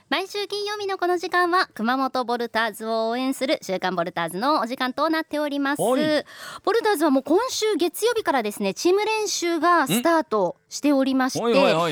毎週金曜日のこの時間は熊本ボルターズを応援する週刊ボルターズのお時間となっております。ボルターズはもう今週月曜日からですねチーム練習がスタートしておりまして、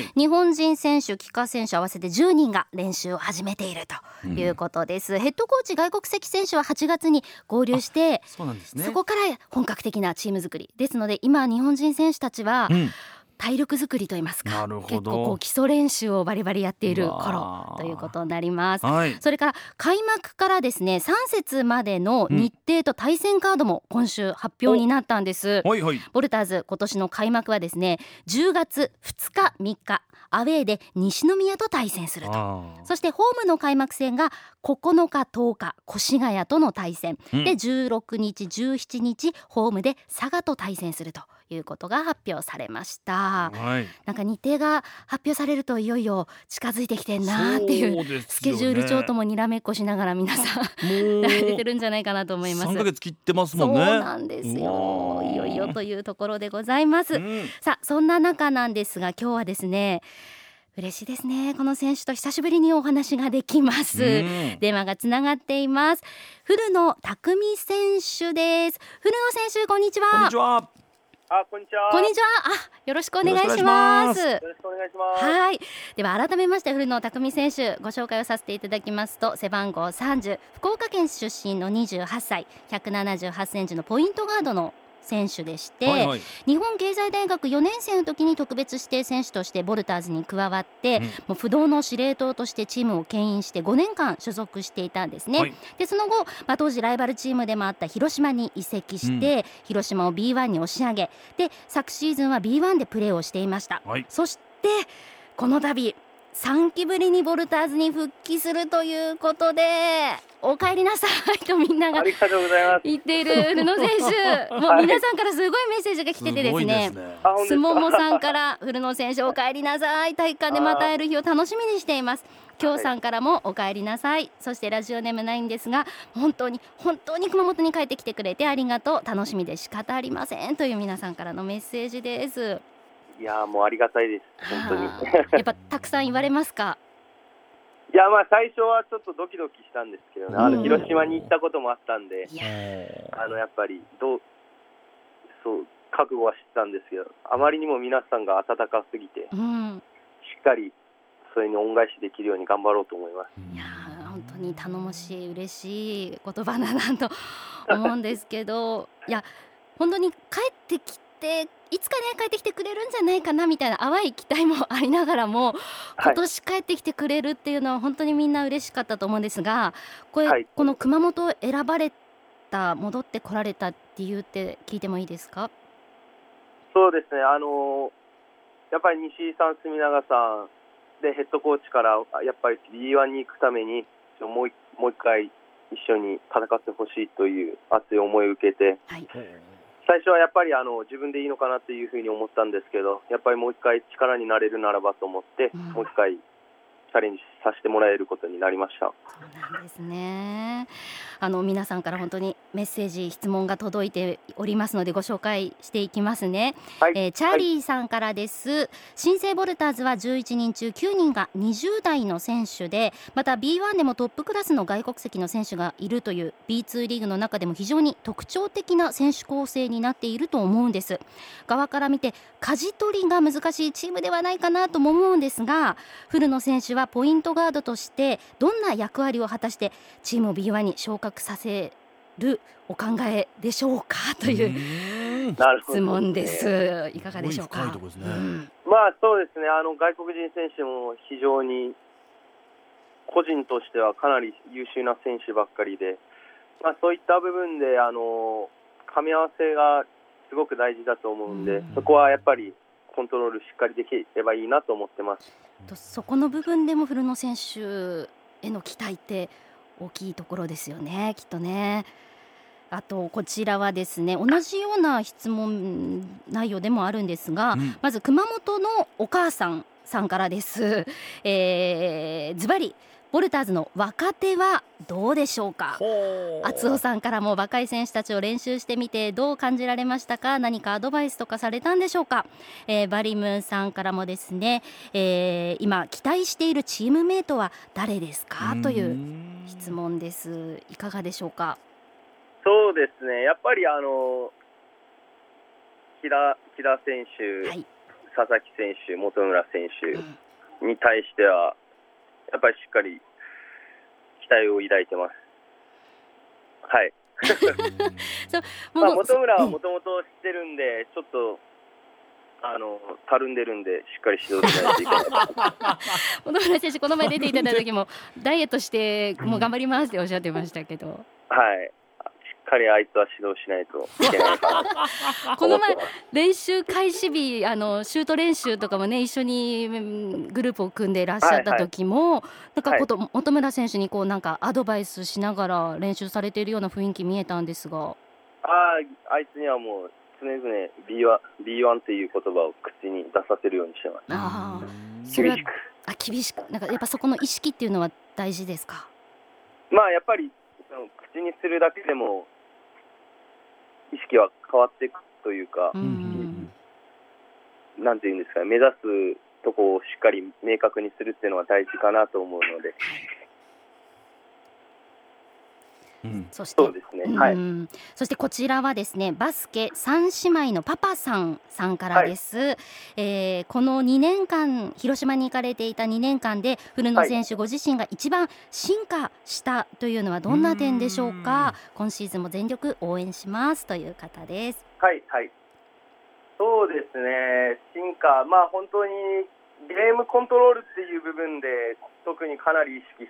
日本人選手帰化選手合わせて10人が練習を始めているということです。ヘッドコーチ外国籍選手は8月に合流して、 そうなんですね。 そこから本格的なチーム作りですので、今日本人選手たちは、体力作りといいますか、結構基礎練習をバリバリやっている頃ということになります、それから開幕からですね3節までの日程と対戦カードも今週発表になったんです、ボルターズ今年の開幕はですね10月2日3日アウェーで西宮と対戦すると。そしてホームの開幕戦が9日10日越谷との対戦、で16日17日ホームで佐賀と対戦するということが発表されました、なんか日程が発表されるといよいよ近づいてきてんなっていう、スケジュール帳ともにらめっこしながら皆さん出てるんじゃないかなと思います。 3ヶ月切ってますもんね。 そうなんですよ、いよいよというところでございます、さあそんな中なんですが今日はですね嬉しいですね、この選手と久しぶりにお話ができます、電話がつながっています。古野拓実選手です。古野選手こんにちは。 こんにちは。 こんにちは。 こんにちは。よろしくお願いします。 よろしくお願いします。 はい。では改めまして古野拓実選手ご紹介をさせていただきますと、背番号30、福岡県出身の28歳、178センチのポイントガードの選手でして、日本経済大学4年生の時に特別指定選手としてボルターズに加わって、もう不動の司令塔としてチームを牽引して5年間所属していたんですね、でその後、当時ライバルチームでもあった広島に移籍して、広島を B1 に押し上げで昨シーズンは B1 でプレーをしていました、そしてこの度3期ぶりにボルターズに復帰するということでお帰りなさいとみんなが言っている古野選手もう皆さんからすごいメッセージが来ててですね、すももさんから古野選手お帰りなさい、体育館でまた会える日を楽しみにしています。京さんからもお帰りなさい、そしてラジオネームないんですが本当に熊本に帰ってきてくれてありがとう、楽しみで仕方ありませんという皆さんからのメッセージです。 いやもうありがたいです、本当にやっぱたくさん言われますか？ いや最初はちょっとドキドキしたんですけどね、広島に行ったこともあったんで、やっぱりそう覚悟はしてたんですけど、あまりにも皆さんが温かすぎて、しっかりそれに恩返しできるように頑張ろうと思います。 いや本当に頼もしい嬉しい言葉だなと思うんですけどいや本当に帰ってきていつかね帰ってきてくれるんじゃないかなみたいな淡い期待もありながらも、今年帰ってきてくれるっていうのは本当にみんな嬉しかったと思うんですが、この熊本を選ばれた戻ってこられた理由って聞いてもいいですか？ そうですね、やっぱり西井さん、住永さんでヘッドコーチからやっぱり B1 に行くためにもう一回一緒に戦ってほしいという熱い思いを受けて、最初はやっぱり自分でいいのかなというふうに思ったんですけど、やっぱりもう一回力になれるならばと思って、もう一回チャレンジさせてもらえることになりました。 そうなんですね。皆さんから本当にメッセージ質問が届いておりますのでご紹介していきますね、チャーリーさんからです、新生ボルターズは11人中9人が20代の選手で、また B1 でもトップクラスの外国籍の選手がいるという B2 リーグの中でも非常に特徴的な選手構成になっていると思うんです。側から見て舵取りが難しいチームではないかなとも思うんですが、古野選手はポイントガードとしてどんな役割を果たしてチームを B1 に昇格させるお考えでしょうかという質問です。いかがでしょうか？ そうですね、外国人選手も非常に個人としてはかなり優秀な選手ばっかりで、そういった部分で噛み合わせがすごく大事だと思うんで、そこはやっぱりコントロールしっかりできればいいなと思ってます。 そこの部分でも古野選手への期待って大きいところですよね、きっとね。あとこちらはですね同じような質問内容でもあるんですが、まず熊本のお母さんからです。ズバリボルターズの若手はどうでしょうか。厚尾さんからも若い選手たちを練習してみてどう感じられましたか。何かアドバイスとかされたんでしょうか。バリムさんからもですね、今期待しているチームメイトは誰ですかという質問です。いかがでしょうか。 そうですね、やっぱり木田選手、 はい、 佐々木選手、本村選手に対してはやっぱりしっかり期待を抱いてます。はい。本村はもともと知ってるんで、ちょっとたるんでるんで、しっかり指導しないといけない。 本村選手、この前出ていただいた時もダイエットしてもう頑張りますっておっしゃってましたけど、 はい、しっかりあいつは指導しないといけないかな。 この前練習開始日、シュート練習とかもね、一緒にグループを組んでいらっしゃった時も、なんか本村選手にこうなんかアドバイスしながら練習されているような雰囲気見えたんですが、 あいつにはもう常々 B1 っていう言葉を口に出させるようにしてます。 厳しくなんかやっぱそこの意識っていうのは大事ですか。 やっぱり口にするだけでも意識は変わっていくというか、なんていうんですかね、目指すとこをしっかり明確にするっていうのは大事かなと思うので、 そしてそうですね、はい、 そしてこちらはですね、バスケ3姉妹のパパさんからです。この2年間広島に行かれていた2年間で古野選手ご自身が一番進化したというのはどんな点でしょうか。今シーズンも全力応援しますという方です。 はいはい、そうですね、進化、本当にゲームコントロールっていう部分で特にかなり意識して、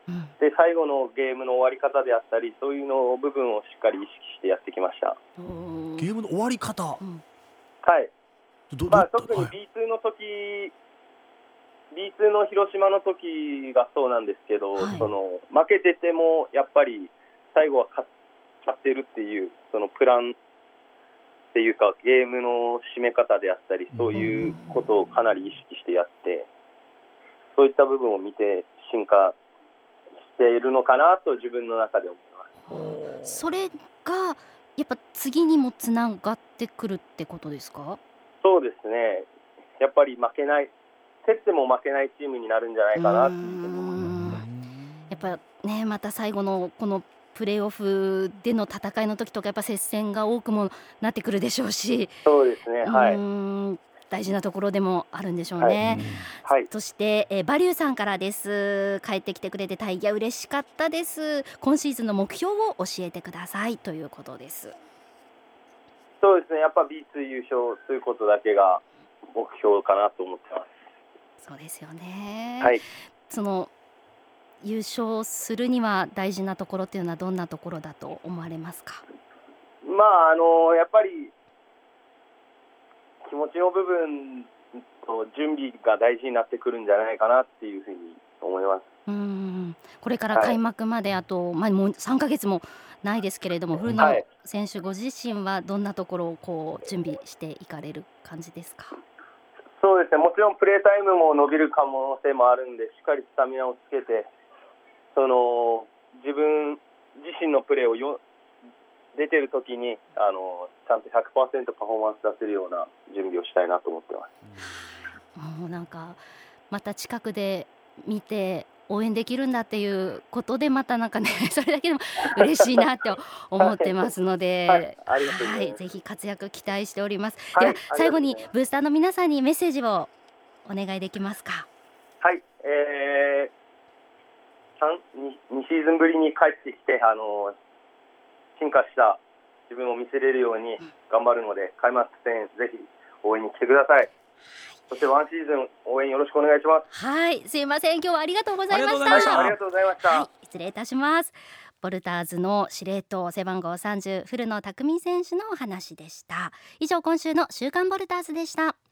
で最後のゲームの終わり方であったり、そういうの部分をしっかり意識してやってきました。 ゲームの終わり方、 はい、特に B2 の時、B2 の広島の時がそうなんですけど、負けててもやっぱり最後は勝ってるっていうそのプランっていうか、ゲームの締め方であったり、そういうことをかなり意識してやって、そういった部分を見て進化しているのかなと自分の中で思います。 それがやっぱ次にもつながってくるってことですか。 そうですね、やっぱり負けない、競っても負けないチームになるんじゃないかなって思います。 やっぱね、また最後のこのプレーオフでの戦いの時とかやっぱ接戦が多くもなってくるでしょうし、 そうですね、はい、 大事なところでもあるんでしょうね。そして、バリューさんからです。帰ってきてくれて大変嬉しかったです。今シーズンの目標を教えてくださいということです。 そうですね、やっぱ B2 優勝ということだけが目標かなと思ってます。 そうですよね、 はい、 その優勝するには大事なところっていうのはどんなところだと思われますか。 やっぱり気持ちの部分と準備が大事になってくるんじゃないかなっていうふうに思います。 これから開幕まであと、もう3ヶ月もないですけれども、古野選手ご自身はどんなところをこう準備していかれる感じですか。 そうですね、もちろんプレータイムも伸びる可能性もあるんで、しっかりスタミナをつけて、自分自身のプレーを出てるときにちゃんと 100% パフォーマンス出せるような準備をしたいなと思ってます。 もうなんかまた近くで見て応援できるんだっていうことでまたなんかねそれだけでも嬉しいなって思ってますので、ぜひ活躍期待しております。では最後にブースターの皆さんにメッセージをお願いできますか。 はい、2シーズンぶりに帰ってきて進化した自分を見せれるように頑張るので、開幕戦ぜひ応援に来てください。そしてワンシーズン応援よろしくお願いします。 はい、すいません、今日はありがとうございました。 ありがとうございました。 失礼いたします。ボルターズの司令塔背番号30古野拓海選手のお話でした。以上、今週の週刊ボルターズでした。